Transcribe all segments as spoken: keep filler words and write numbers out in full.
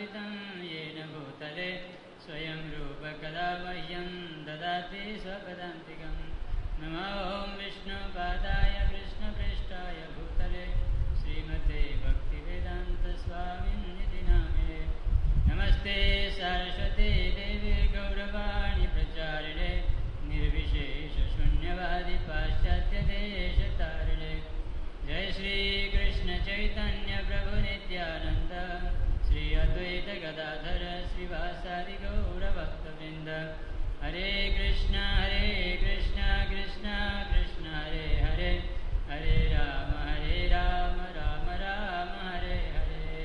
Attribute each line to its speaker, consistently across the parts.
Speaker 1: स्थापितं येन भूतले स्वयं रूप कदा मह्यं ददाति स्वपदान्तिकं नमो विष्णुपादाय कृष्णप्रेष्ठाय भूतले श्रीमते भक्तिवेदान्तस्वामिन्निति नामिने नमस्ते सरस्वती देवी गौरवाणी प्रचारिणे निर्विशेषशून्यवादी पाश्चात्यदेशतारिणे जय श्री कृष्ण चैतन्य प्रभु नित्यानंद श्री अद्वैत गदाधर श्रीवासादि गौरभक्तवृंद हरे कृष्णा हरे कृष्णा कृष्णा कृष्णा हरे हरे हरे राम हरे राम राम राम हरे हरे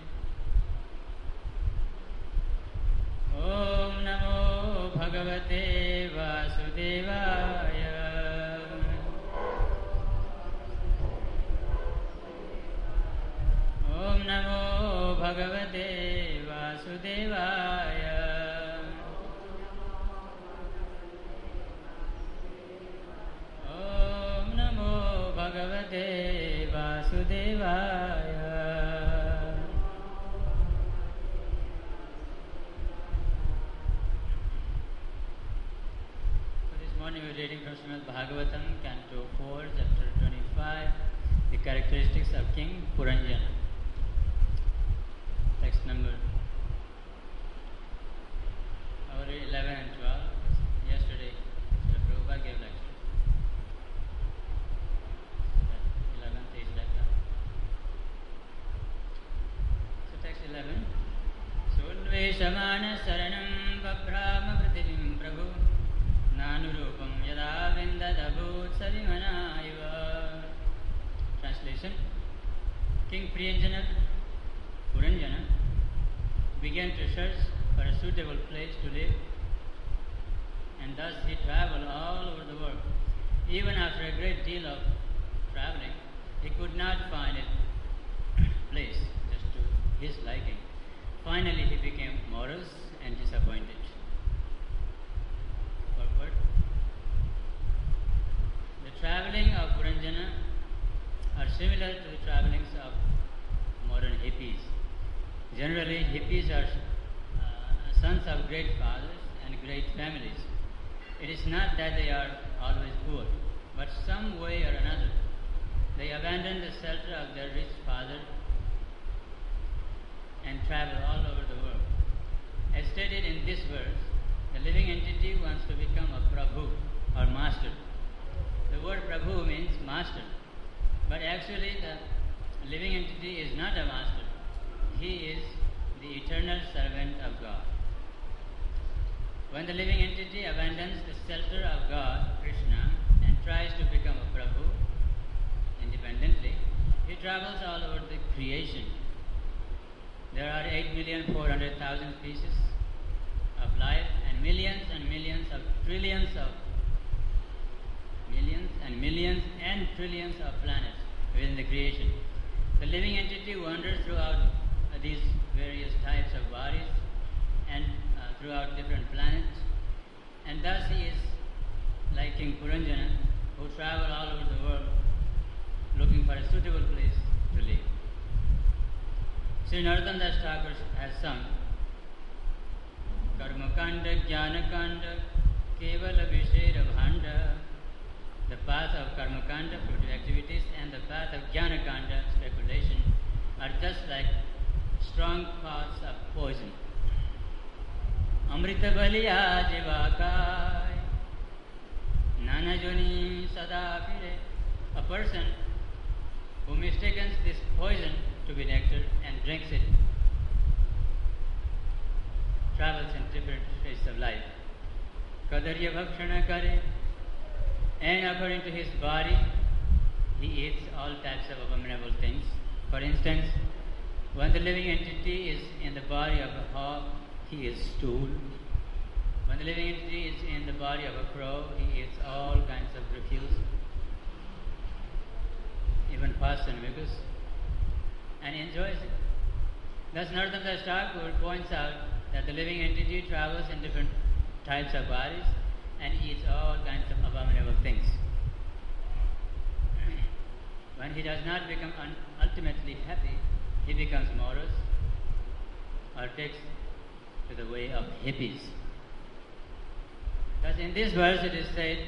Speaker 1: ओम नमो भगवते वासुदेवाय ओम नमो भगवते वासुदेवाय ओम नमो भगवते वासुदेवाय So this morning we are reading from Srimad Bhagavatam, Canto four, Chapter twenty-five, the characteristics of King Puranjana. Text number our eleven and twelve. Yesterday, Srila Prabhupada gave lecture. eleventh is left out. So text eleven. Sundveshamana saranam babhrama prithivim prabhu nanurupam yada vindadabhut savimanaiva. Translation. King Priyanjana Puranjana began to search for a suitable place to live, and thus he traveled all over the world. Even after a great deal of traveling, he could not find a place just to his liking. Finally, he became morose and disappointed. Forward. The traveling of Puranjana are similar to the travelings of modern hippies. Generally, hippies are uh, sons of great fathers and great families. It is not that they are always poor, but some way or another, they abandon the shelter of their rich father and travel all over the world. As stated in this verse, the living entity wants to become a Prabhu or master. The word Prabhu means master, but actually the living entity is not a master. He is the eternal servant of God. When the living entity abandons the shelter of God, Krishna, and tries to become a Prabhu independently, he travels all over the creation. There are eight million four hundred thousand pieces of life and millions and millions of trillions of millions and millions and trillions of planets within the creation. The living entity wanders throughout uh, these various types of bodies and uh, throughout different planets, and thus he is like King Puranjana, who travel all over the world looking for a suitable place to live. Sri Narottam Das Thakur has sung Karma Kanda, Jnana Kanda, Kevala Vishera Bhanda. The path of Karma Kanda, fruitive activities, and the path of Jnana Kanda, speculation, are just like strong paths of poison. Amrita Baliya Jivakai Nana Joni Sada Pire. A person who mistakes this poison to be nectar and drinks it travels in different phases of life. Kadarya Bhakshana Kare, and according to his body, he eats all types of abominable things. For instance, when the living entity is in the body of a hog, he is stool. When the living entity is in the body of a crow, he eats all kinds of refuse, even pus and mucus, and enjoys it. Thus, Narottam Das Thakur points out that the living entity travels in different types of bodies and eats all kinds of abominable things. When he does not become un- ultimately happy, he becomes morose or takes to the way of hippies. Thus in this verse it is said,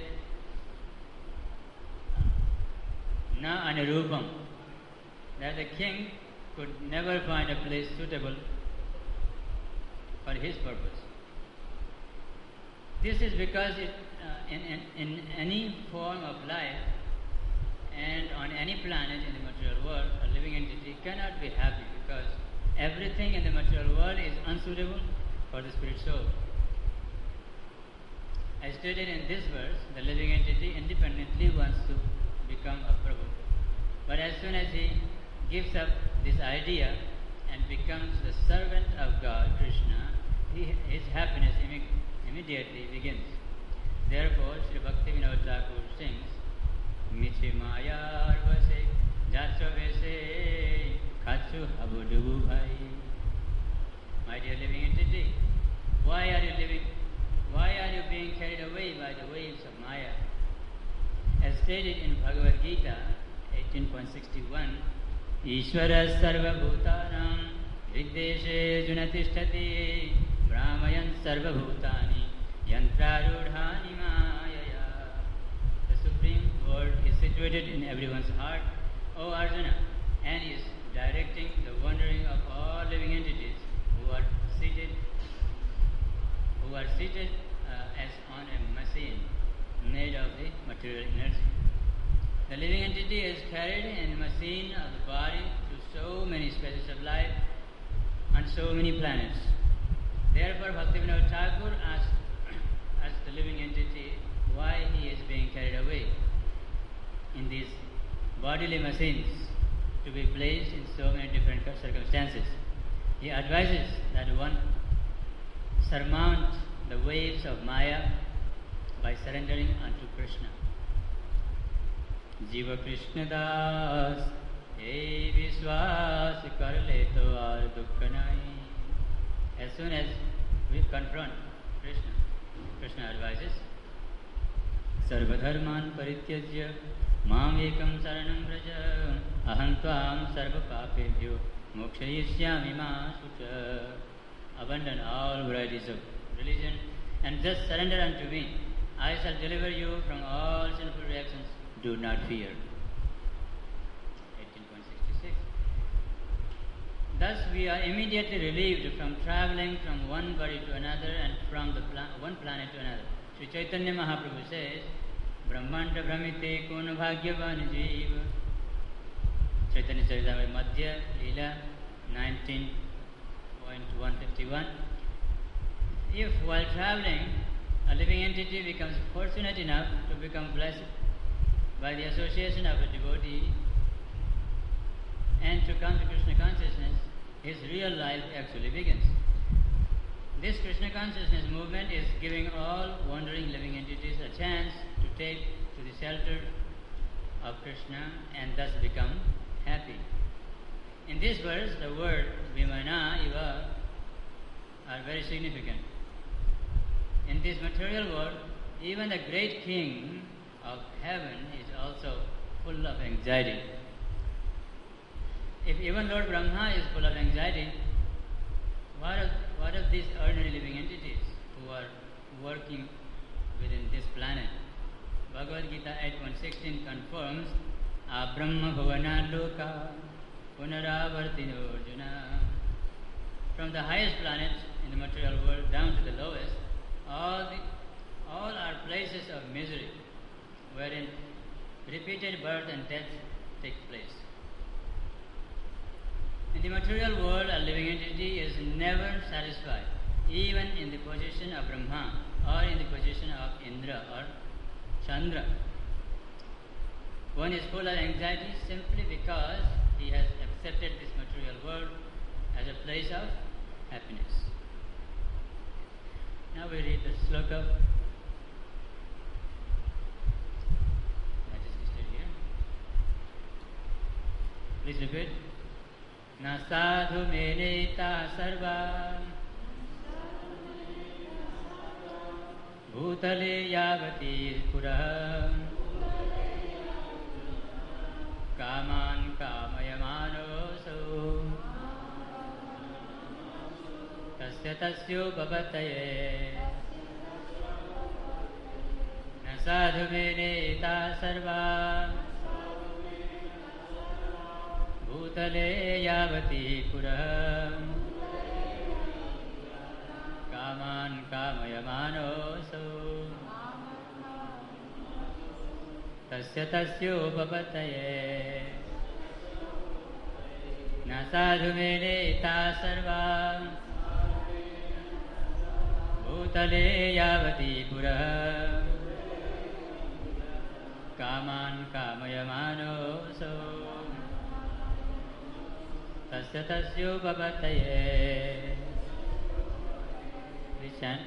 Speaker 1: Na Anirupam, that the king could never find a place suitable for his purpose. This is because it, uh, in, in, in any form of life and on any planet in the material world, a living entity cannot be happy because everything in the material world is unsuitable for the spirit soul. As stated in this verse, the living entity independently wants to become a Prabhu. But as soon as he gives up this idea and becomes the servant of God, Krishna, he, his happiness imme- immediately begins. Therefore, Sri Bhaktivinoda Thakur sings, Michi Maya Arvase Jatso Vese Katsu Habudubu Bhai. My dear living entity, why are you living? Why are you being carried away by the waves of Maya? As stated in Bhagavad Gita eighteen point sixty-one, Ishvara sarva bhutanam viddeshe junatishthati brahmayan sarva bhutani yantrarudhani mayaya. The Supreme Lord is situated in everyone's heart, O Arjuna, and is directing the wandering of all living entities who are seated who are seated uh, as on a machine made of the material energy. The living entity is carried in the machine of the body through so many spaces of life on so many planets. Therefore, Bhaktivinoda Thakur asked, asked the living entity why he is being carried away in these bodily machines to be placed in so many different circumstances. He advises that one surmount the waves of Maya by surrendering unto Krishna. Jiva Krishna Das, Hey Vishwas kar le to aar dukh nahi. As soon as we confront Krishna, Krishna advises, Sarvadharman parityajya mam ekam saranam vraja aham tvam sarva papebhyo mokshayishyami ma shucha. Abandon all varieties of religion and just surrender unto me. I shall deliver you from all sinful reactions. Do not fear. eighteen point sixty-six. Thus we are immediately relieved from traveling from one body to another and from the pla- one planet to another. Sri Chaitanya Mahaprabhu says, Brahmanta Brahmite Kuna Bhagyavan Jeeva. Chaitanya Charitamrita Madhya Leela nineteen point one fifty-one. If while traveling, a living entity becomes fortunate enough to become blessed by the association of a devotee and to come to Krishna consciousness, his real life actually begins. This Krishna consciousness movement is giving all wandering living entities a chance to take to the shelter of Krishna and thus become happy. In this verse, the word Vimana Iva are very significant. In this material world, even the great king of heaven is also full of anxiety. If even Lord Brahma is full of anxiety, what of, what of these ordinary living entities who are working within this planet? Bhagavad Gita eight point sixteen confirms, Abrahma bhavana loka punaravartino arjuna. From the highest planets in the material world down to the lowest, all, the, all are places of misery, wherein repeated birth and death take place. In the material world, a living entity is never satisfied, even in the position of Brahma or in the position of Indra or Chandra. One is full of anxiety simply because he has accepted this material world as a place of happiness. Now we read the sloka. That is listed here. Please repeat. Na sadhu meneta sarva bhutale yavati purah kaman kamayamano so tasya tasyopapataye na sadhu meneta sarva bhutale yavati purah kaman kamayamanoso tasya tasyopapataye na sadhu meneta sarva bhutale yavati purah kaman kamayamanoso tasya tasyopapataye. Please chant.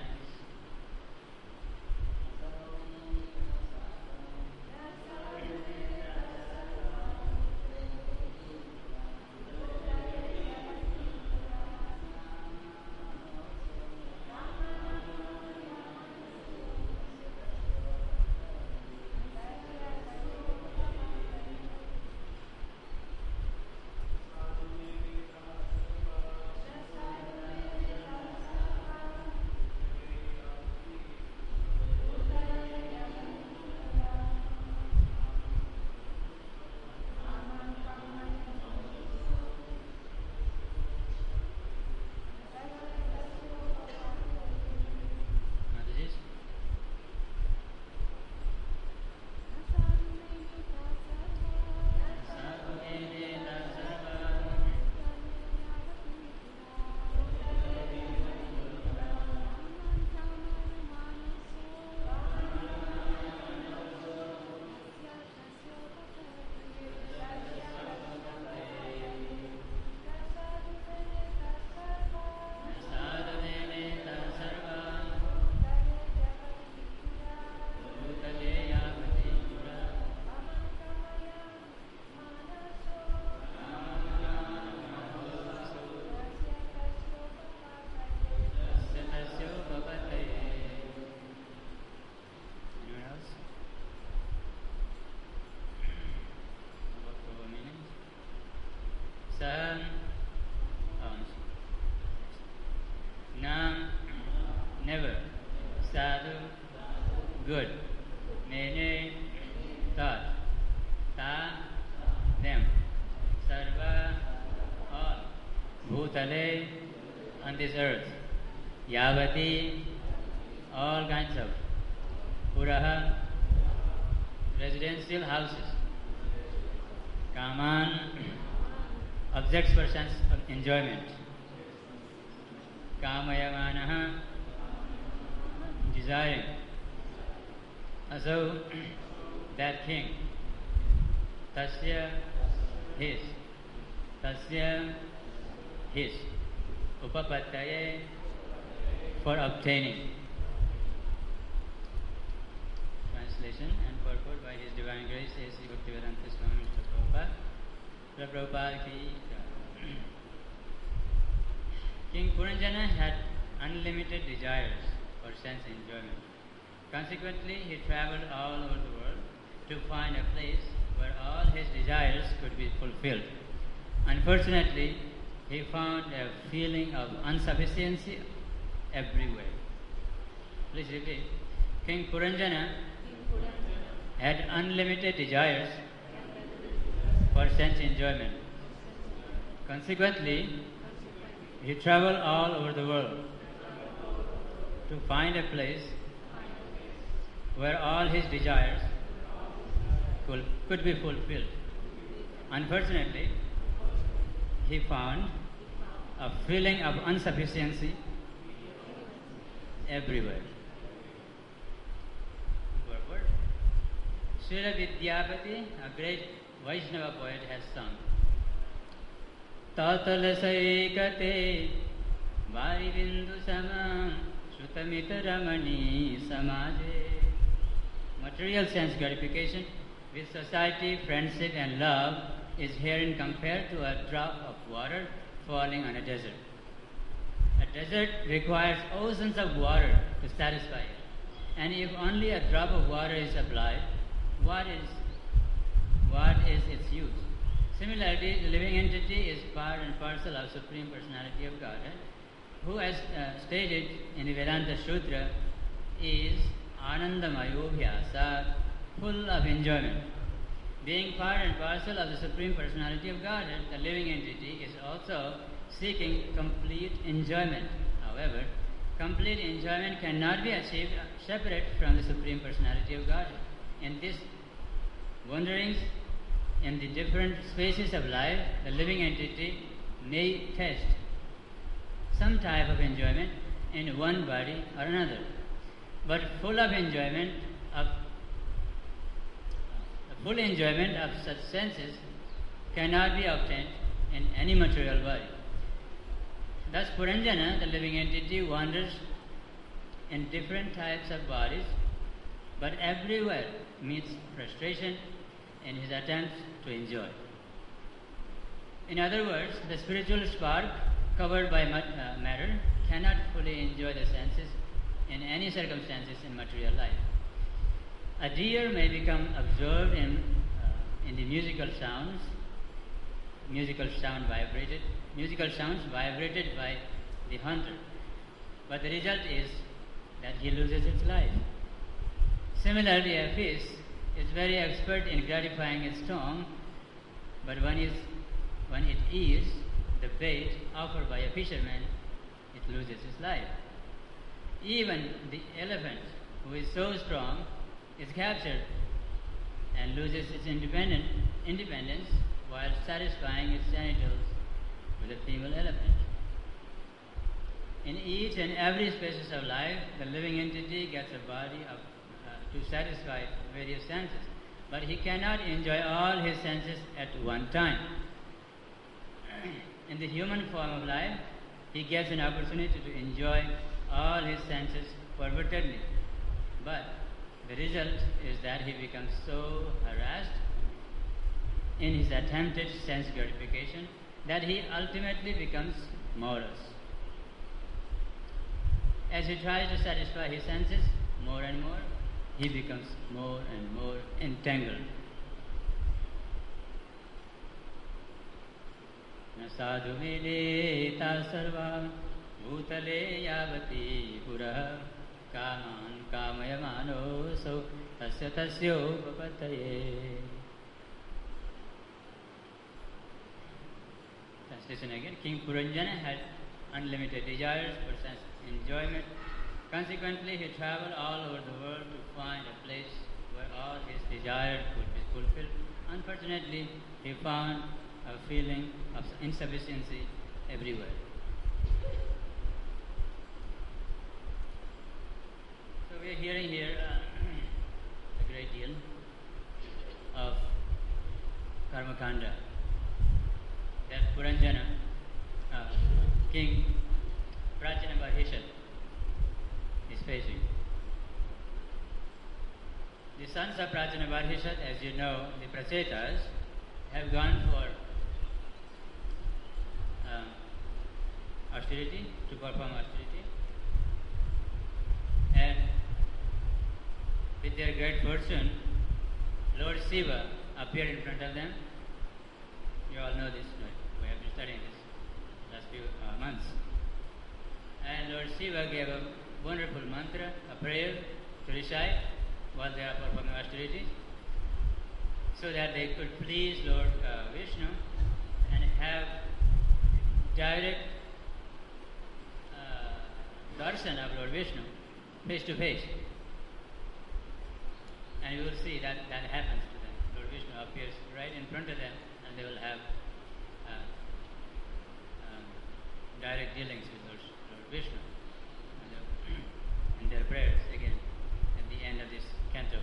Speaker 1: Nam, never. Sadhu, good. Mene, thought. Ta, them. Sarva, all. Bhutale, on this earth. Yavati, all kinds of. Puraha, residential houses. Kaman, objects for sense of enjoyment. Kamayamanaha, desiring. So, that king, tasya, his, tasya, his, upapattaye, for obtaining. Translation and purport by His Divine Grace, A C Bhaktivedanta Swami Mister Prabhupada. Prabhupada ki jai. King Puranjana had unlimited desires for sense enjoyment. Consequently, he traveled all over the world to find a place where all his desires could be fulfilled. Unfortunately, he found a feeling of insufficiency everywhere. Please repeat. King Puranjana had unlimited desires for sense enjoyment. Consequently, he traveled all over the world to find a place where all his desires could, could be fulfilled. Unfortunately, he found a feeling of insufficiency everywhere. Srila Vidyapati, a great Vaishnava poet, has sung Tatal Saikate Varivindu Samam Shrutamita Ramani Samaje. Material sense gratification with society, friendship and love is herein compared to a drop of water falling on a desert. A desert requires oceans of water to satisfy it. And if only a drop of water is applied, what is, what is its use? Similarly, the living entity is part and parcel of Supreme Personality of Godhead. who, as uh, stated in the Vedanta Sutra, is Anandamayobhyasa, full of enjoyment. Being part and parcel of the Supreme Personality of Godhead, the living entity is also seeking complete enjoyment. However, complete enjoyment cannot be achieved separate from the Supreme Personality of Godhead. In these wanderings in the different spaces of life, the living entity may test some type of enjoyment in one body or another. But full of enjoyment of the full enjoyment of such senses cannot be obtained in any material body. Thus Puranjana, the living entity, wanders in different types of bodies, but everywhere meets frustration in his attempts to enjoy. In other words, the spiritual spark covered by uh, matter cannot fully enjoy the senses in any circumstances in material life. A deer may become absorbed in, uh, in the musical sounds, musical sound vibrated, musical sounds vibrated by the hunter, but the result is that he loses its life. Similarly, a fish is very expert in gratifying its tongue, but when, is, when it eats the bait offered by a fisherman, it loses its life. Even the elephant, who is so strong, is captured and loses its independent, independence while satisfying its genitals with a female elephant. In each and every species of life, the living entity gets a body of, uh, to satisfy various senses, but he cannot enjoy all his senses at one time. In the human form of life, he gets an opportunity to enjoy all his senses pervertedly, but the result is that he becomes so harassed in his attempted sense gratification that he ultimately becomes morose. As he tries to satisfy his senses more and more, he becomes more and more entangled. Na sadhu mileta sarva bhutale yavati purah kaman kamayamano so tasya tasyo papataye. Translation again. King Puranjana had unlimited desires for sense enjoyment. Consequently, he traveled all over the world to find a place where all his desires could be fulfilled. Unfortunately, he found a feeling of insufficiency everywhere. So we are hearing here uh, a great deal of Karmakanda that Puranjana, uh, King Prajnavarhishat, is facing. The sons of Prajnavarhishat, as you know, the Prachetas, have gone for um, austerity, to perform austerity, and with their great fortune, Lord Shiva appeared in front of them. You all know this, right? We have been studying this last few uh, months. And Lord Shiva gave a wonderful mantra, a prayer to recite while they are performing austerity, so that they could please Lord uh, Vishnu and have direct uh, darshan of Lord Vishnu face to face. And you will see that that happens to them. Lord Vishnu appears right in front of them, and they will have uh, um, direct dealings with Lord, Lord Vishnu in their prayers again at the end of this canto.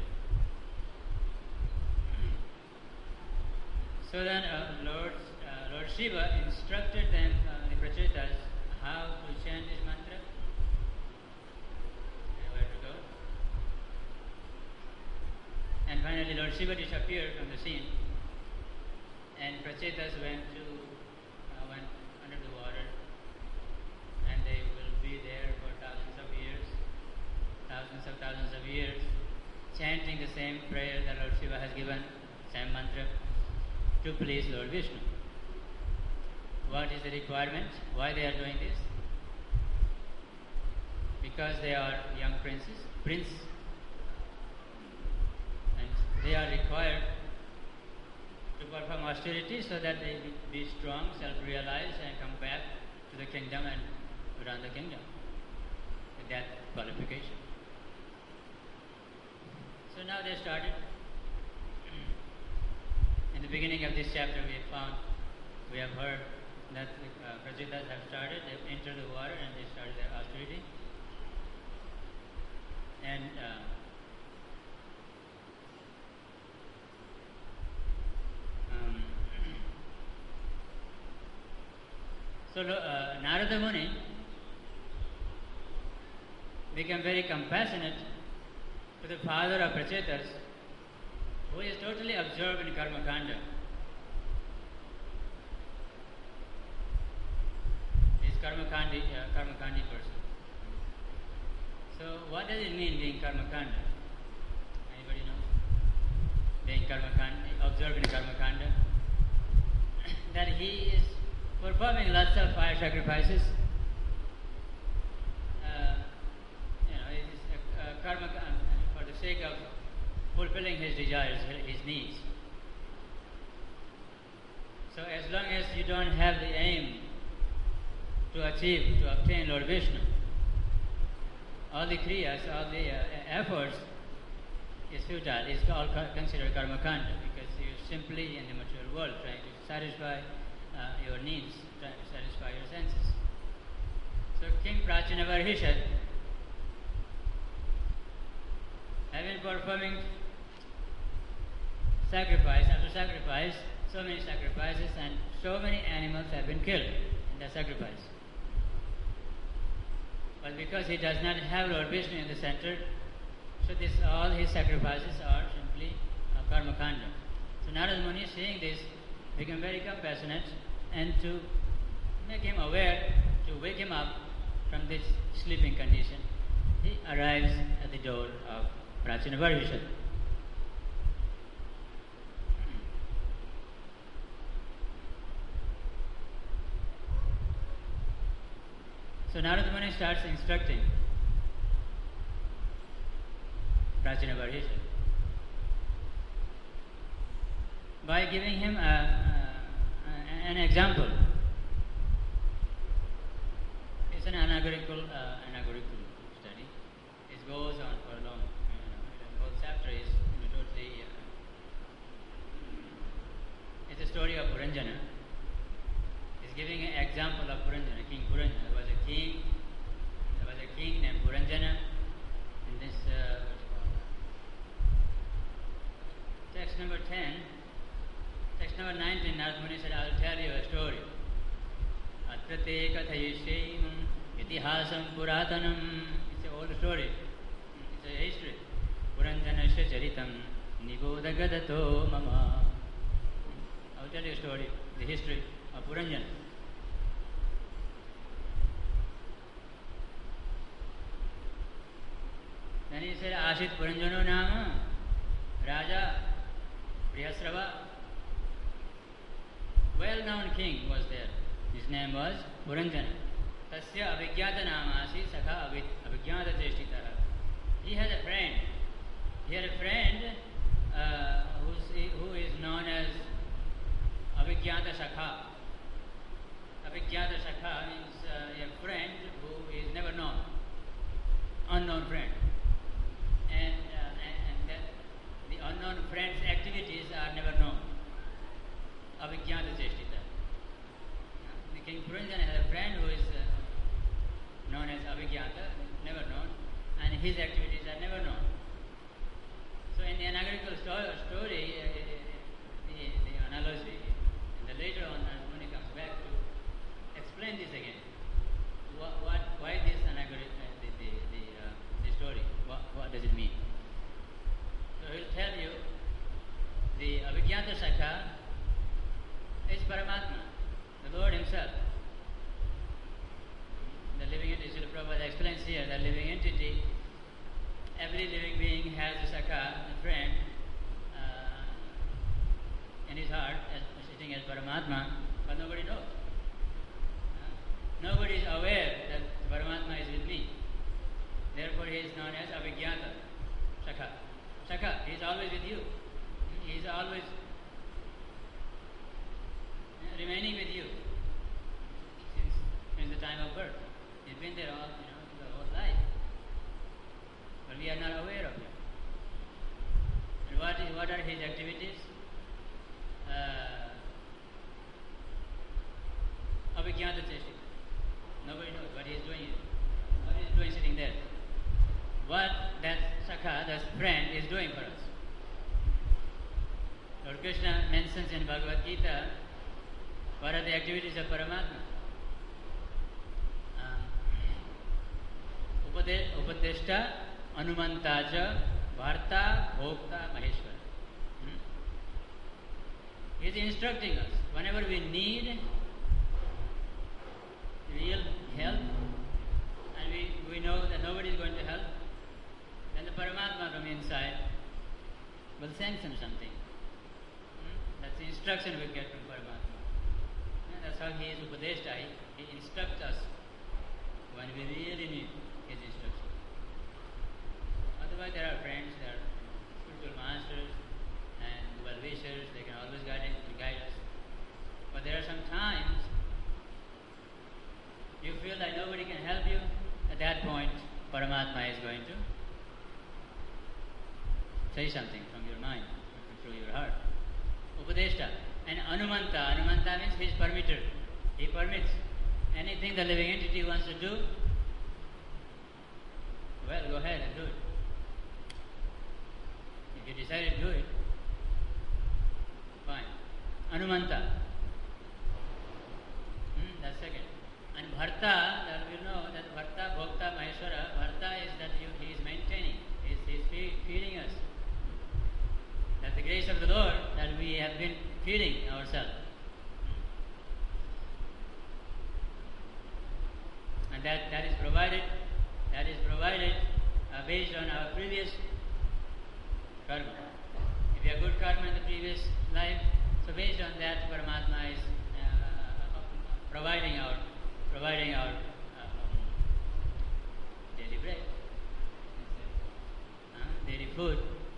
Speaker 1: So then uh, Lord, uh, Lord Shiva instructed them, uh, the Prachetas, how to chant this mantra and where to go. And finally Lord Shiva disappeared from the scene, and Prachetas went to uh, went under the water, and they will be there for thousands of years, thousands of thousands of years, chanting the same prayer that Lord Shiva has given, same mantra, to please Lord Vishnu. What is the requirement? Why they are doing this? because they are young princes, prince, and they are required to perform austerity so that they be strong, self-realized, and come back to the kingdom and run the kingdom with that qualification. So now they started. In the beginning of this chapter, we have found, we have heard that the uh, Prachetas have started, they have entered the water and they started their austerity. And uh, um, so uh, Narada Muni became very compassionate to the father of Prachetas, who is totally absorbed in Karma Kanda. He is Karma Kandi, uh, Karma Kandi person. So what does it mean being Karma Kanda? Anybody know? Being Karma Kanda, observed in Karma Kanda? That he is performing lots of fire sacrifices. Uh, you know, it is uh, uh, Karma Kanda for the sake of fulfilling his desires, his needs. So as long as you don't have the aim to achieve, to obtain Lord Vishnu, all the kriyas, all the uh, efforts is futile. It's all considered karma kanda because you're simply in the material world trying to satisfy uh, your needs, trying to satisfy your senses. So King Prachina Varhishat, having performing sacrifice after sacrifice, so many sacrifices, and so many animals have been killed in the sacrifice. But because he does not have Lord Vishnu in the center, so this all his sacrifices are simply uh, karma kanda. So Narada Muni, seeing this, became very compassionate, and to make him aware, to wake him up from this sleeping condition, he arrives at the door of Prachina Varhishat. So Narada Muni starts instructing Prachina Varhishat by giving him a, a, an example. It's an anagorical, uh, anagorical study. It goes on for a long, you know, the whole chapter is you know, totally. Uh, it's a story of Puranjana. He's giving an example of Puranjana, King Puranjana. There was a king, there was a king named Puranjana. In this uh, text number ten, text number nineteen, Narada Muni said, I'll tell you a story. Atrate kathayishim itihasam puratanam. It's an old story. It's a history. Puranjanasya charitam niboda gadato mama. I'll tell you a story, the history of Puranjana. Then he said, Ashit Puranjano Nama Raja Priyasrava. Well-known king was there. His name was Puranjana. Tasya Abhigyata Namasi Sakha Abhigyata Cheshtitaha. He had a friend. He had a friend uh, who's, who is known as Abhigyata Sakha. Abhigyata Sakha means uh, a friend who is never known. Unknown friend. And, uh, and, and that the unknown friend's activities are never known. Abhigyata Cheshtita. The King Puranjana had a friend who is uh, known as Abhigyata, never known, and his activities are never known. So in the anagorical sto- story, uh, the, the analogy, and the later on when he comes back to explain this again, what, what why this anagorical, uh, the, the, the, uh, the story, what, what does it mean? So he'll tell you, the Abhigyata Sakha is Paramatma, the Lord Himself. The living entity, Srila Prabhupada explains here, the living entity, every living being has a Sakha, a friend, uh, in his heart, as, sitting as Paramatma, but nobody knows. Uh, nobody is aware that Paramatma is with me. mentions in Bhagavad Gita what are the activities of Paramatma. Uh, Upadeshta, Anumantaja, Bharta, Bhokta, Maheshwara. Hmm? He is instructing us. Whenever we need real help, and we, we know that nobody is going to help, then the Paramatma from inside will sanction something. Hmm? That's the instruction we get from Paramatma. And that's how he is Upadeshta. He, he instructs us when we really need his instruction. Otherwise, there are friends, there are spiritual masters and well-wishers. They can always guide, guide us. But there are some times you feel like nobody can help you. At that point, Paramatma is going to say something from your mind, through your heart. Upadeshta. And Anumanta. Anumanta means he is permitter. He permits. Anything the living entity wants to do, well, go ahead and do it. If you decide to do it, fine. Anumanta. Hmm, that's second. And Bharta, that we know that Bharta, Bhokta, Maheshwara, Bharta is that you, he is maintaining, he is, he is feed, feeding us. That's the grace of the Lord that we have been feeding ourselves. And that, that is provided, that is provided uh, based on our previous karma. If we have good karma in the previous life, so based on that, Paramatma is uh, providing our providing our uh, um, daily bread, uh, daily food.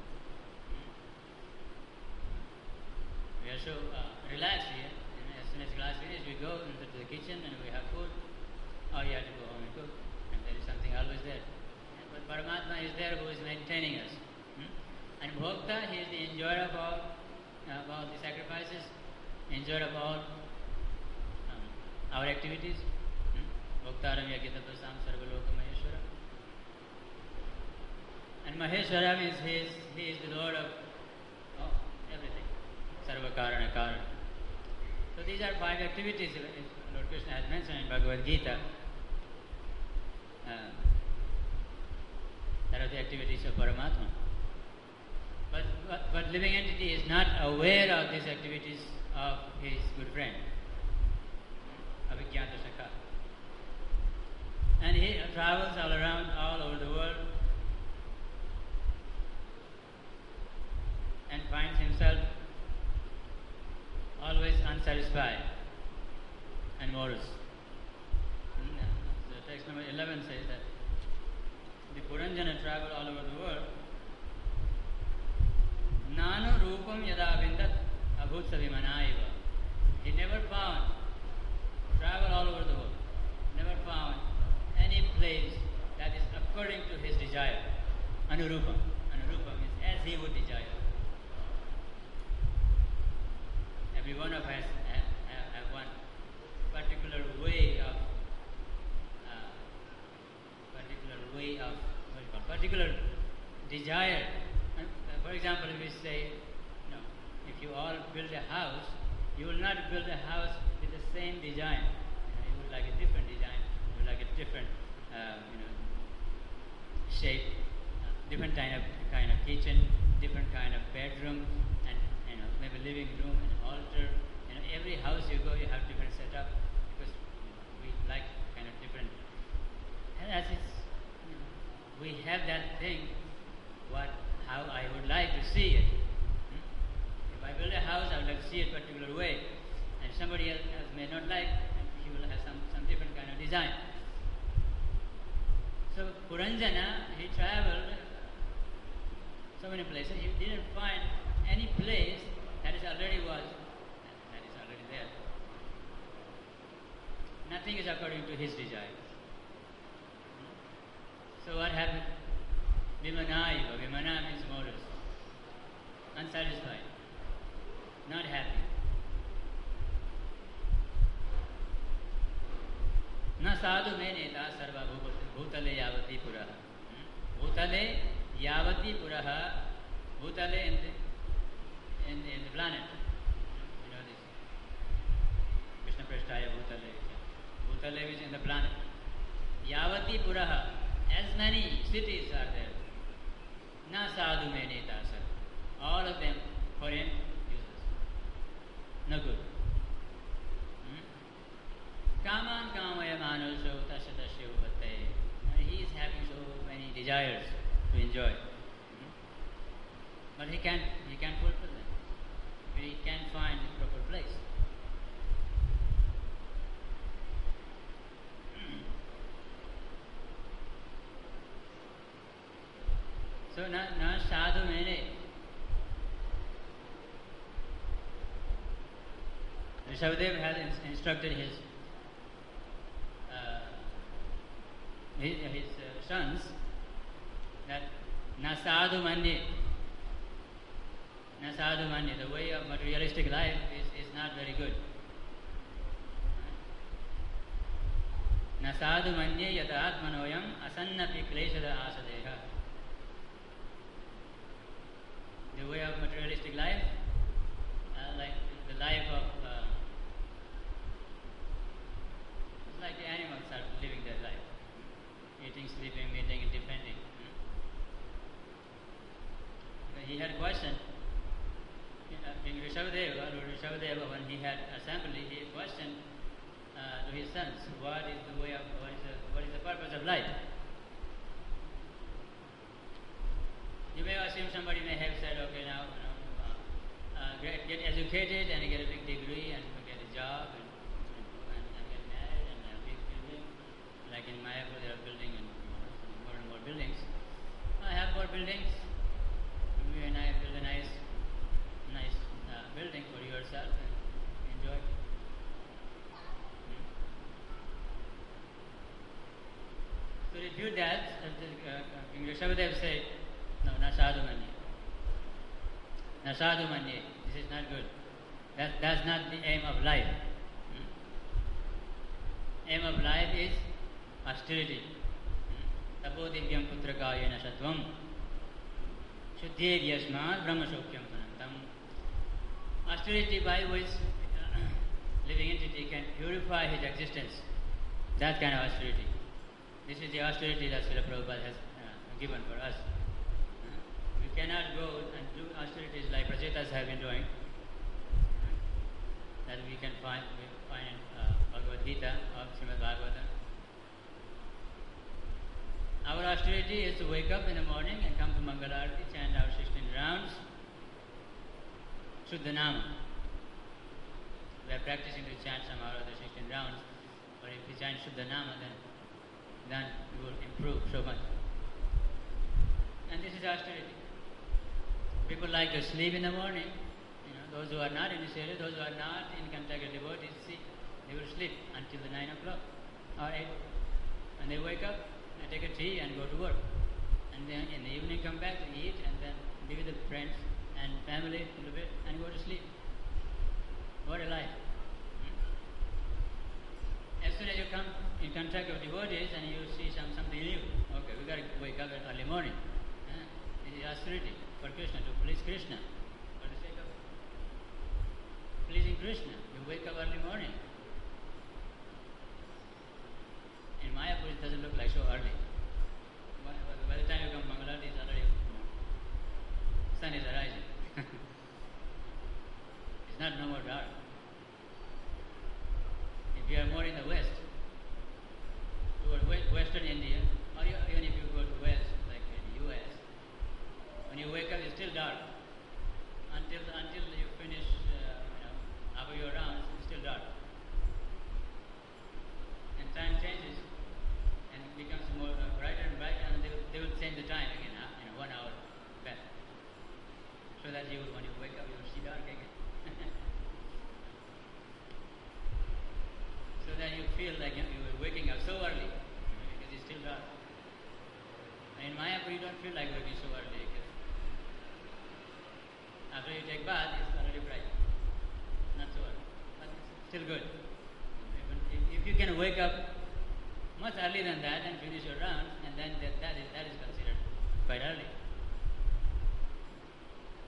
Speaker 1: We are so uh, relaxed here. And as soon as class finishes, we go into the kitchen and we have food. Or you have to go home and cook. And there is something always there. And, but Paramatma is there who is maintaining us. Hmm? And Bhokta, he is the enjoyer of all, uh, of all the sacrifices, enjoyer of all um, our activities. Bhoktaram Yagitaprasam Sarvaloka Maheshwara. And Maheshwara means he is, he is the Lord of oh, everything. Sarva Karana Karana. So these are five activities Lord Krishna has mentioned in Bhagavad Gita. Uh, that are the activities of Paramatma. But, but, but living entity is not aware of these activities of his good friend, Abhigyata Sakha. And he travels all around, all over the world, and finds himself always unsatisfied and morose. The text number eleven says that the Puranjana traveled all over the world. Nanu rupam yada vindat abhut savimanaiva. He never found, traveled all over the world, never found any place that is according to his desire. Anurupam. Anurupam is as he would desire. Every one of us have, have, have one particular way of, uh, particular way of, what do you call, particular desire. And, uh, for example, if we say, you know, if you all build a house, you will not build a house with the same design. You know, you would like a different design. You would like a different, uh, you know, shape, uh, different kind of kind of kitchen, different kind of bedroom, and you know, maybe living room and altar. You know, every house you go, you have different setup because we like kind of different. And as it's, you know, we have that thing, what, how I would like to see it. Hmm? If I build a house, I would like to see it a particular way, and somebody else may not like, and he will have some, some different kind of design. So Puranjana, he traveled so many places, he didn't find any place that is already was, that is already there. Nothing is according to his desire. So what happened? Vimanaiva. Vimana means morose. Unsatisfied. Not happy. Na sadhu me neta sarva bhutale yavati puraha. Bhutale yavati puraha. Bhutale in the, in, in the planet. Bhutaya Bhutale. Bhutale is in the planet. Yavati Puraha, as many cities are there. Na sadhu meneta sir. All of them for him useless. No good. Kaman kamaya manusho tasya tasya upate. He is having so many desires to enjoy. But he can't he can't fulfill them. He can't find the proper place. So na, na sadhu mene. Rishabdev has instructed his uh, his, his uh, sons that na sadhu manye. Na sadhu manye, the way of materialistic life is, is not very good. Na sadhu manye yata atmanoyam asannapi kleshada asadeha. The way of materialistic life, uh, like the life of, uh, it's like the animals are living their life, eating, sleeping, meeting, and depending. Hmm? He had a question. In Rishabdeva, Lord Rishabdeva, when he had assembly, he questioned uh, to his sons, what is the way of, what is the, what is the purpose of life? You may assume somebody may have said, okay, now, you know, uh, uh, get, get educated and get a big degree and get a job and, and, and get married and have a big building. Like in Mayapur, they are building and more and more buildings. I have more buildings. You and I build a nice, nice uh, building for yourself and enjoy. Hmm? To refute that, uh, King Rishabdev said, no, na sadhu manye. Na sadhu manye. This is not good. That, that's not the aim of life. Hmm? Aim of life is austerity. Tapodivyam putrakayena sattvam. Shuddhir yasmat brahmashokyam panantam. Austerity by which uh, living entity can purify his existence. That kind of austerity. This is the austerity that Srila Prabhupada has uh, given for us. We cannot go and do austerities like Prachetas have been doing, that we can find, we find in uh, Bhagavad Gita or Srimad Bhagavatam. Our austerity is to wake up in the morning and come to Mangalarti, chant our sixteen rounds, Shuddha Nama. We are practicing to chant some of the sixteen rounds, but if we chant Shuddha Nama, then, then we will improve so much. And this is austerity. People like to sleep in the morning. You know, those who are not initiated, those who are not in contact with devotees, see, they will sleep until the nine o'clock or eight, and they wake up and take a tea and go to work, and then in the evening come back to eat and then be with the friends and family a little bit and go to sleep. What a life! Hmm? As soon as you come in contact with devotees and you see some something new, okay, we got to wake up at early morning. Huh? This is austerity. For Krishna, to please Krishna, for the sake of pleasing Krishna, you wake up early morning. In Mayapur, it doesn't look like so early. By, by the time you come to Mangalarti, it's already, you know, sun is arising. It's not no more dark. If you are more in the west, toward western India, or even if you go to west, like in the U S, when you wake up, it's still dark. Until until you finish, uh, you know, after your rounds, it's still dark. And time changes, and it becomes more uh, brighter and brighter, and they will, they will change the time again, uh, you know, one hour back, so that you, when you wake up, you will see dark again. So that you feel like you, you were waking up so early, because it's still dark. And in Mayapur, you don't feel like waking so early. After you take bath, it's already bright. Not so early, but it's still good. If, if you can wake up much earlier than that and finish your rounds, and then that, that, is, that is considered quite early.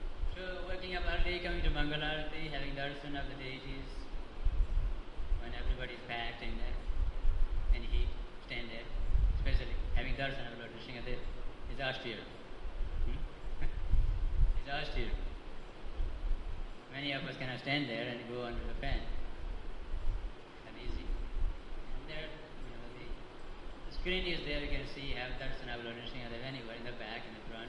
Speaker 1: So waking up early, coming to Mangalarti, having darshan of the deities, when every everybody's packed in there, and he stand there, especially having darshan of Lord Nrsingadev is austere. Hmm? It's austere. Many of us cannot stand there and go under the fan. It's not easy. And there, you know, the, the screen is there. You can see have darshan of Lord Nrsingadev anywhere in the back, in the front.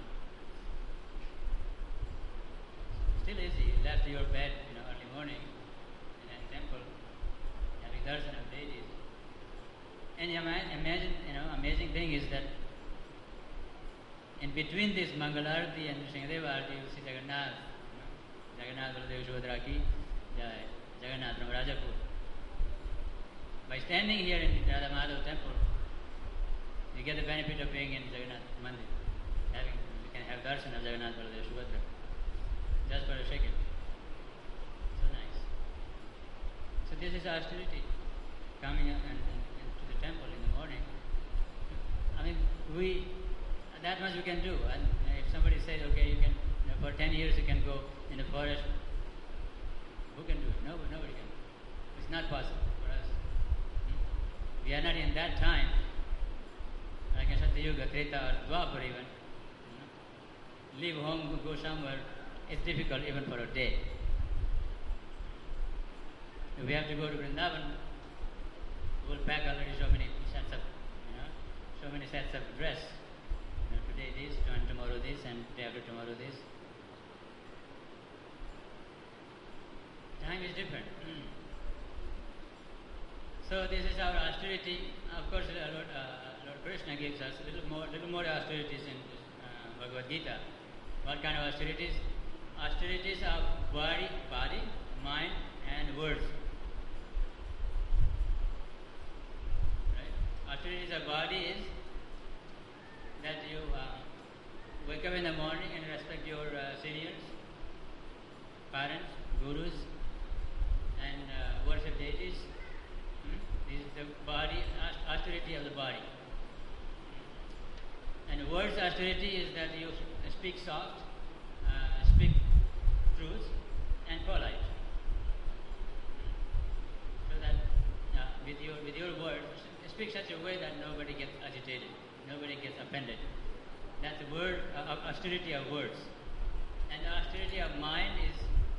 Speaker 1: Still easy. You left your bed, you know, early morning in a temple, having darshan of deities. And imagine, you know, amazing thing is that in between this Mangalarti and Nrsingadev Arti, you see Jagannath, you know, Jagannath Baladev Subhadra ki Jai, Jagannath from Rajapur. By standing here in Radha Madhav temple, you get the benefit of being in Jagannath Mandir. Having, you can have darshan of Jagannath Baladev Subhadra. Just for a second. So nice. So this is austerity. Coming up and, and, and to the temple in the morning. I mean, we, that much we can do. And if somebody says, okay, you can, you know, for ten years you can go in the forest, who can do it? Nobody, nobody can. It's not possible for us. Hmm? We are not in that time, like in Satyuga, Treta, or Dwapar even. You know? Leave home, go somewhere. It's difficult even for a day. If we have to go to Vrindavan, we'll pack already so many sets of, you know, so many sets of dress. You know, today this, and tomorrow this, and day after tomorrow this. Time is different. Mm. So this is our austerity. Of course, Lord, uh, Lord Krishna gives us a little more, little more austerities in this, uh, Bhagavad Gita. What kind of austerities? Austerities of body, body, mind, and words. Right? Austerities of body is that you uh, wake up in the morning and respect your uh, seniors, parents, gurus, and uh, worship deities. Hmm? This is the body, austerity of the body. And words austerity is that you speak soft, uh, speak truth, and polite. So that uh, with your with your words, speak such a way that nobody gets agitated, nobody gets offended. That's the word uh, of austerity of words. And the austerity of mind is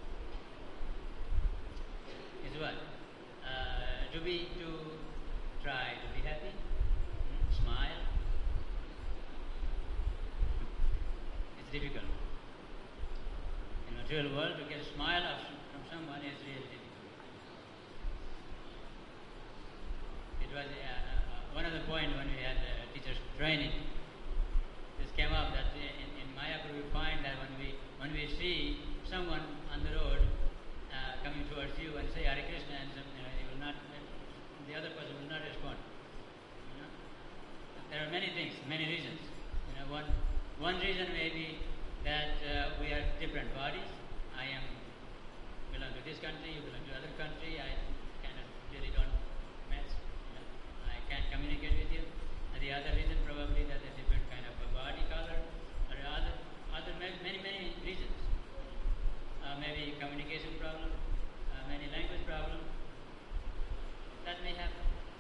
Speaker 1: is what? Uh, to be to try to be happy, hmm? Smile. It's difficult. In the material world, to get a smile from someone is really difficult. It was uh, uh, one of the points when we had uh, teachers training. This came up that in, in Mayapur we find that when we when we see someone on the road uh, coming towards you and say Hare Krishna, and some, you know, he will not, the other person will not respond. You know? There are many things, many reasons. You know, one one reason may be that uh, we are different bodies. I am belong to this country, you belong to other country. I cannot really don't match. You know? I can't communicate with you. And the other reason probably that a different kind of a body color, or other other many many, many reasons. Uh, maybe communication problem, uh, maybe language problem. That may happen.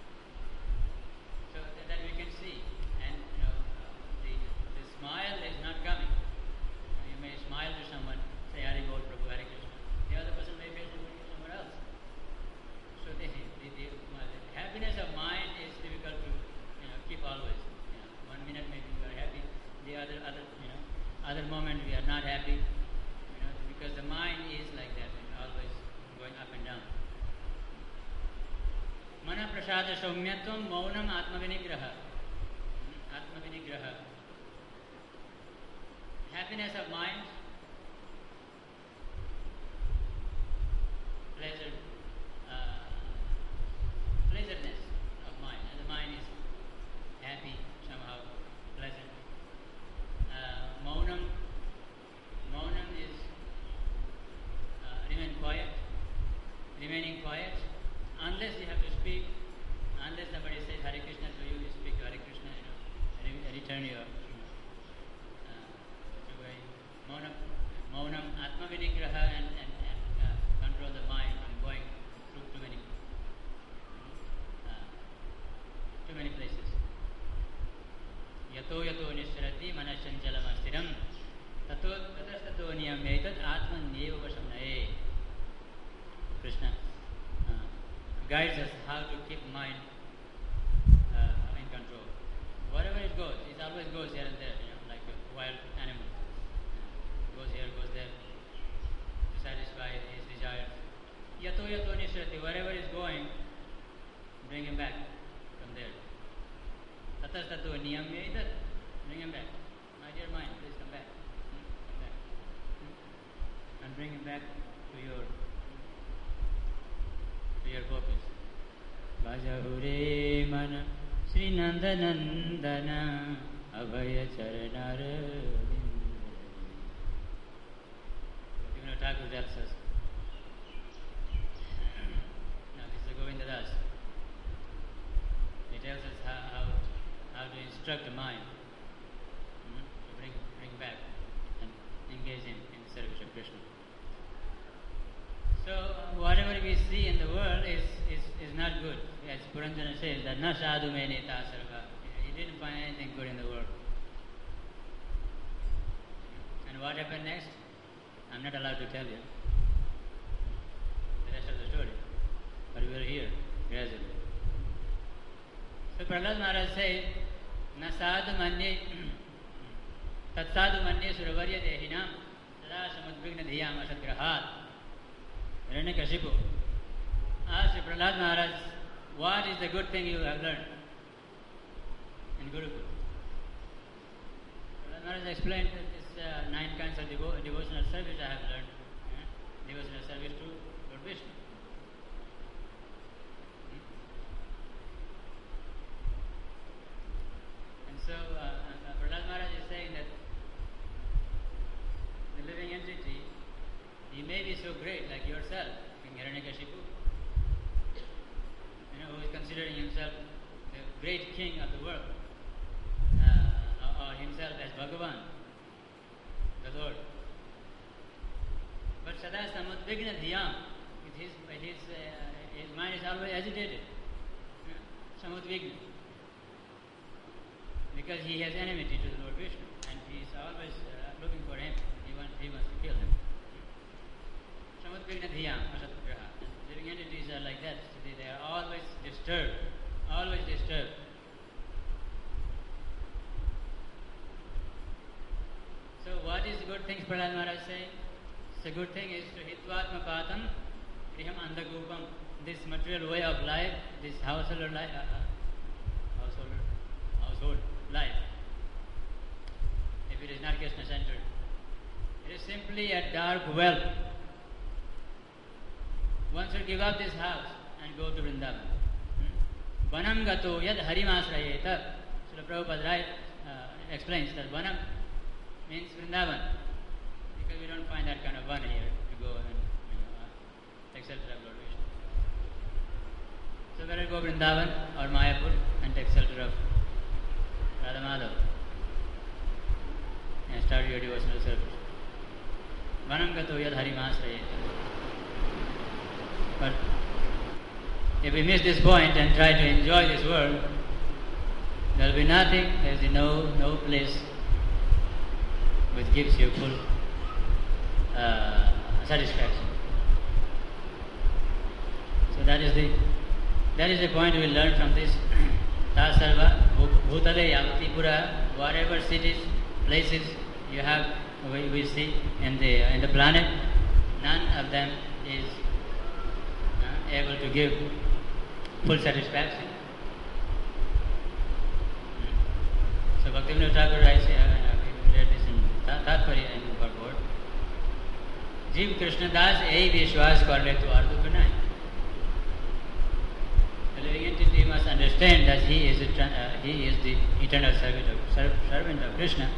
Speaker 1: So that, that we can see, and you know, uh, the the smile is not coming. You may smile to someone, say Hare Bol Prabhu Hare Krishna. The other person may feel somewhere else. So the, the, the, the happiness of mind is difficult to you know keep always. You know, one minute maybe we are happy, the other other you know other moment we are not happy. You know because the mind is like that, always going up and down. Mana prasada saumyatvam maunam atma vinigraha. Atma vinigraha. Happiness of mind, pleasure, uh, pleasantness of mind. And the mind is happy, somehow pleasant. Uh, maunam, maunam is uh, remain quiet, remaining quiet, unless you have to speak, unless somebody says Hare Krishna to you, you speak Hare Krishna, you know, return your Maunam, maunam, atma vinigraha, and, and, and uh, control the mind from going through too many Yato yato nishrati manasyanchalam astiram tato tatastato niyamyetat atmanyeva vasamnaye. Krishna uh, guides us how to keep mind uh, in control. Wherever it goes, it always goes here and there, you know, like a wild animal. Goes here, goes there, to satisfy his desires. Yato yato nishrati, wherever is going, bring him back from there. Tatastato niyamyetat, bring him back. My dear mind, please come back. Come back. And bring him back to your to your focus. Bhajahure mana Sri Nandanandana Abhaya Charanar Bhaktivinoda Thakur tells us. Now this is Govinda Das. He tells us how, how, how to instruct the mind hmm, to bring, bring back and engage in, in the service of Krishna. So whatever we see in the world is, is, is not good. As Puranjana says that na sadhu me neta sarva. He didn't find anything good in the world. And what happened next? I'm not allowed to tell you the rest of the story. But we will hear gradually. So Prahlad Maharaj said, na sadhu manye tat sadhu manye suravarya dehinam sada samudvigna dhiyam asadgrahat. Hiranyakashipu asked Prahlad Maharaj, what is the good thing you have learned in Gurukul? Prahlad Maharaj explained that it's uh, nine kinds of devo- devotional service I have learned. Yeah? Devotional service to Lord Vishnu. Hmm? And so uh, uh, Prahlad Maharaj is saying that the living entity, he may be so great like yourself, King Hiranyakashipu, you know, who is considering himself the great king of the world, uh, or, or himself as Bhagavan, the Lord. But Sada Samudvigna Dhyam, his, his, uh, his mind is always agitated. Yeah? Samudvigna. Because he has enmity to the Lord Vishnu, and he is always uh, looking for him. He wants, he wants to kill him. Samudvigna Dhyam, Asatgraha. Living entities are like that. They, they are always disturbed. Always disturbed. So what is the good thing Prahlad Maharaj saying? The good thing is to hitvatma patam griham andagupam. This material way of life, this household life, uh, uh, household, household life, if it is not Krishna centered, it is simply a dark well. One should give up this house and go to Vrindavan. Vanam gato yad harimasrayeta. Srila Prabhupada right, uh, explains that Vanam means Vrindavan, because we don't find that kind of one here to go and you know, uh, take shelter of Lord Vishnu. So better go Vrindavan or Mayapur and take shelter of Radha Madhav and start your devotional service. Vanam gato yad harimasrayeta. But if we miss this point and try to enjoy this world, there will be nothing, there is no, no place which gives you full uh, satisfaction. So that is the that is the point we learn from this. Ta sarva bhutale yavati pura, whatever cities, places you have, we, we see in the in the planet, none of them is able to give full satisfaction. So Bhaktivinoda Thakur writes, uh, we read this in Tatparya in purport. Jeev Krishna Das ei vishwas kar le to ardukh nahi. The living entity must understand that he is, a, uh, he is the eternal servant of, servant of Krishna.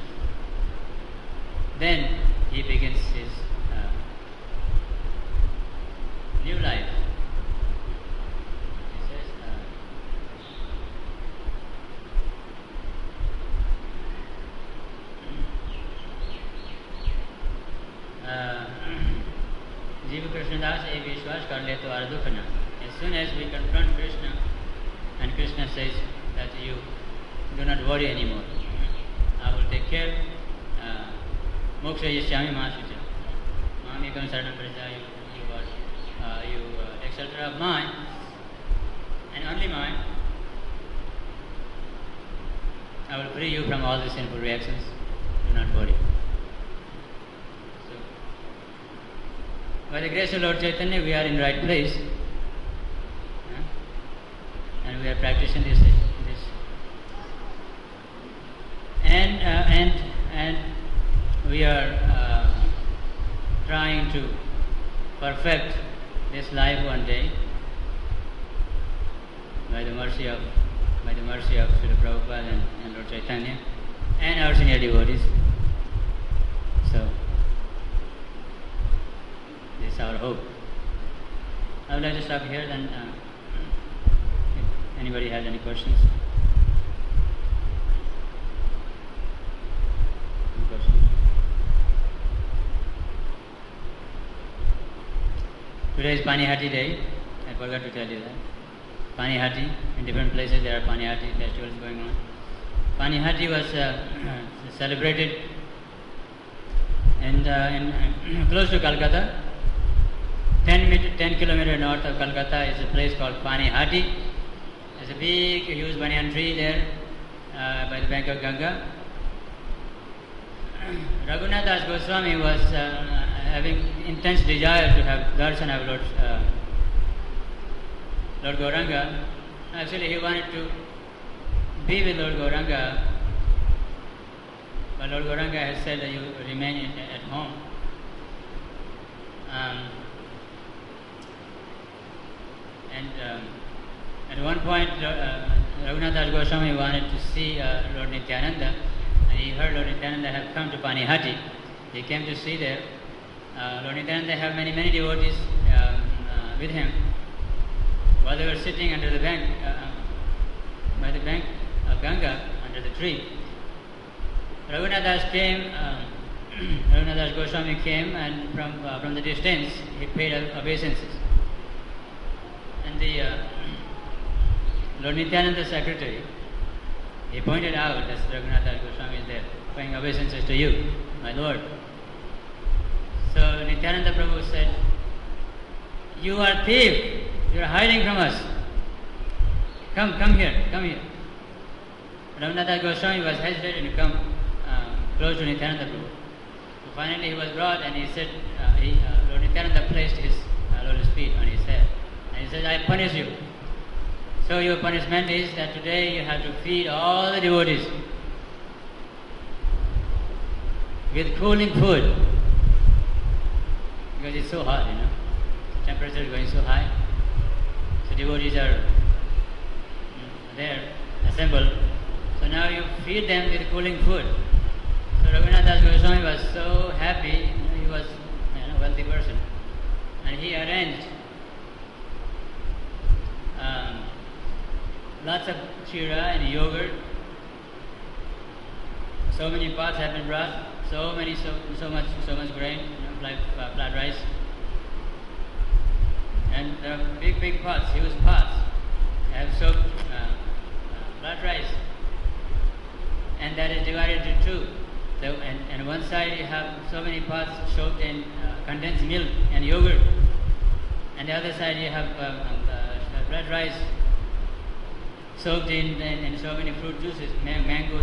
Speaker 1: Then he begins his uh, new life. Jiva Krishna Das e Vishwas kar le to ardukh na. As soon as we confront Krishna and Krishna says that you do not worry anymore, moksha yashyami mahasucha. Mamikam saranam praja, you, you are, uh, you uh, take shelter of mine, and only mine. I will free you from all the sinful reactions. Do not worry. So, by the grace of Lord Chaitanya, we are in the right place, yeah? And we are practicing this. this. And uh, and and we are uh, trying to perfect this life one day by the mercy of by the mercy of Srila Prabhupada and, and Lord Chaitanya and our senior devotees. So, this is our hope. I would like to stop here. Then, uh, if anybody has any questions? Any questions? Today is Panihati Day. I forgot to tell you that. Panihati, in different places there are Panihati festivals going on. Panihati was uh, celebrated in, the, in uh, close to Calcutta. ten, meter, ten kilometer north of Calcutta is a place called Panihati. There's a big, huge banyan tree there uh, by the bank of Ganga. Raghunath Das Goswami was uh, having intense desire to have darshan of Lord uh, Lord Gauranga. Actually, he wanted to be with Lord Gauranga, but Lord Gauranga has said that you remain in, at home. Um, and um, at one point, uh, Raghunath Das Goswami wanted to see uh, Lord Nityananda, and he heard Lord Nityananda had come to Panihati. He came to see there. Uh, Lord Nityananda had many, many devotees um, uh, with him. While they were sitting under the bank, uh, by the bank of Ganga, under the tree, Raghunath Das came, um, Raghunath Das Goswami came, and from uh, from the distance he paid obeisances. And the uh, Lord Nityananda secretary, he pointed out that Raghunath Das Goswami is there, paying obeisances to you, my Lord. So Nityananda Prabhu said, "You are thief. You are hiding from us. Come, come here, come here." Raghunath Das Goswami was hesitating to come uh, close to Nityananda Prabhu. So finally he was brought, and he said, uh, he, uh, Lord Nityananda placed his uh, lotus feet on his head. And he said, "I punish you. So your punishment is that today you have to feed all the devotees with cooling food. Because it's so hot, you know. Temperature is going so high. So devotees are there, assembled. So now you feed them with cooling food." So Raghunath Das Goswami was so happy. You know, he was you know, a wealthy person. And he arranged um, lots of chira and yogurt. So many pots have been brought. So many, so, so much, so much grain, you know, like uh, flat rice. And there are big, big pots, huge pots. They have soaked uh, uh, flat rice. And that is divided into two. So, and, and one side you have so many pots soaked in uh, condensed milk and yogurt. And the other side you have um, uh, red rice soaked in, in, in so many fruit juices, man- mangoes,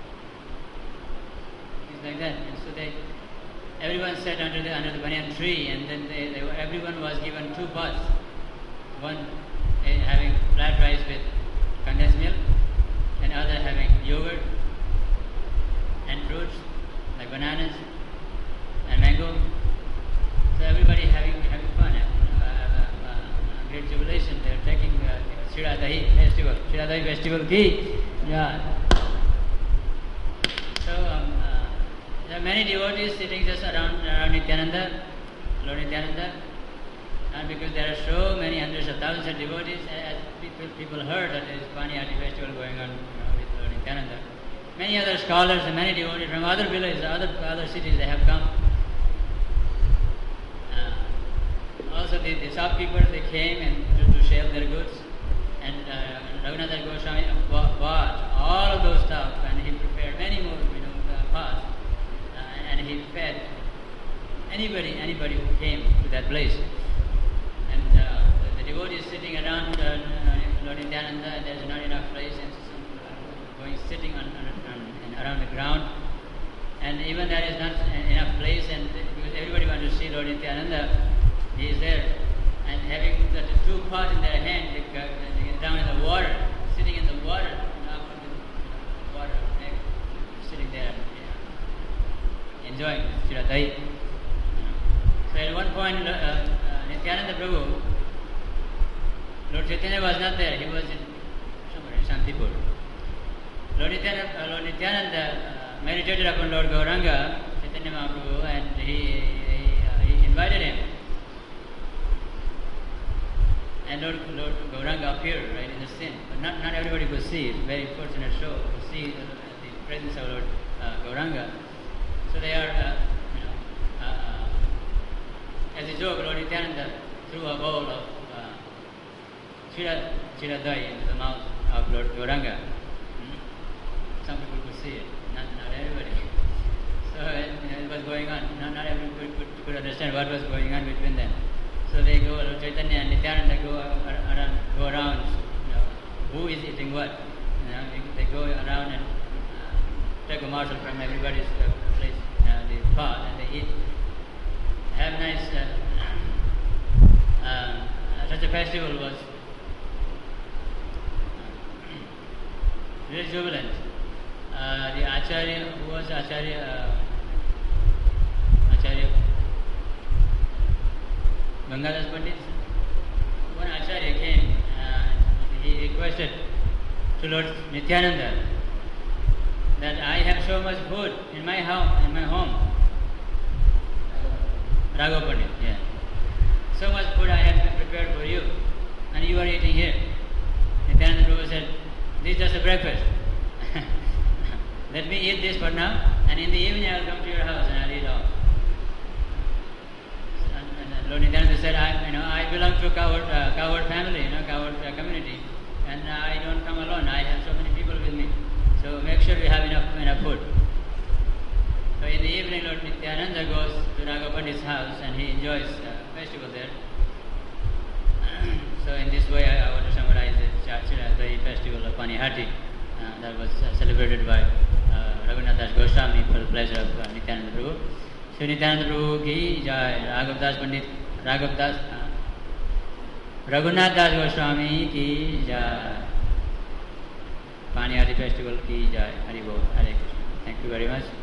Speaker 1: things like that. And so they, everyone sat under the under the banyan tree, and then they, they were, everyone was given two pots. One uh, having flat rice with condensed milk, and other having yogurt and fruits like bananas and mango. So everybody having having fun, uh, uh, uh, great jubilation. They're taking uh, Shira Dahi festival, Shira Dahi festival ki. Yeah. So um, uh, there are many devotees sitting just around around Nityananda, Lord Nityananda, and because there are so many hundreds of thousands of devotees, as people people heard that there is Panihati festival going on, you know, with Lord Nityananda. Many other scholars and many devotees from other villages, other other cities, they have come. Uh, also, the, the shopkeepers, they came and to, to sell their goods, and uh, Raghunath Das Goswami bought, bought all of those stuff, and he prepared many more, you know, uh, pots, uh, and he fed anybody, anybody who came to that place. And uh, the, the devotees sitting around uh, Lord Nityananda, there's not enough place, and some uh, going sitting on, on, on, on around the ground. And even there is not enough place, and because everybody wants to see Lord Nityananda, he is there, and having the two pots in their hand, they go down in the water, sitting in the water, and up in the water, sitting there, you know, enjoying Shiradai. So at one point, uh, uh, Nityananda Prabhu, Lord Chaitanya was not there, he was in somewhere in Shantipur. Lord Nityananda, uh, Lord Nityananda uh, meditated upon Lord Gauranga, Chaitanya Mahaprabhu, and he, he, uh, he invited him. And Lord, Lord Gauranga appeared right in the scene. But not, not everybody could see. It's a very fortunate show to see the, the presence of Lord uh, Gauranga. So they are, uh, you know, uh, uh, as a joke, Lord Nityananda threw a bowl of uh, chira, chira dai into the mouth of Lord Gauranga. Hmm? Some people could see it, not, not everybody. So uh, you know, it was going on. Not, not everybody could, could, could understand what was going on between them. So they go, Lord Chaitanya and Nityananda go around, go around, you know, who is eating what? You know, they go around and uh, take a morsel from everybody's uh, place, uh, the pot, and they eat. Have nice. Uh, uh, such a festival was really jubilant. Uh, the Acharya, who was Acharya? Uh, Acharya. Gangadhar Pandit, one Acharya came, uh, he requested to Lord Nityananda that I have so much food in my home, in my home. Raghav Pandit, yeah. So much food I have been prepared for you, and you are eating here. Nityananda Prabhu said, this is just a breakfast. Let me eat this for now, and in the evening I will come to your house and I will eat all. Lord Nityananda said, I, you know, I belong to coward, uh, coward family, you know, coward uh, community, and uh, I don't come alone. I have so many people with me. So make sure we have enough enough food. So in the evening, Lord Nityananda goes to Raghav Pandit's house and he enjoys the festival there. So in this way, I, I want to summarize the, the festival of Panihati uh, that was uh, celebrated by uh, Raghunath Das Goswami for the pleasure of uh, Nityananda Prabhu. Shri Nityananda Prabhu ki jai, Raghav Das Pandit, Raghav Das, uh, Raghunath Das Goswami ki jai, Panihati festival ki jai, Hari Bol, Hare Krishna. Thank you very much.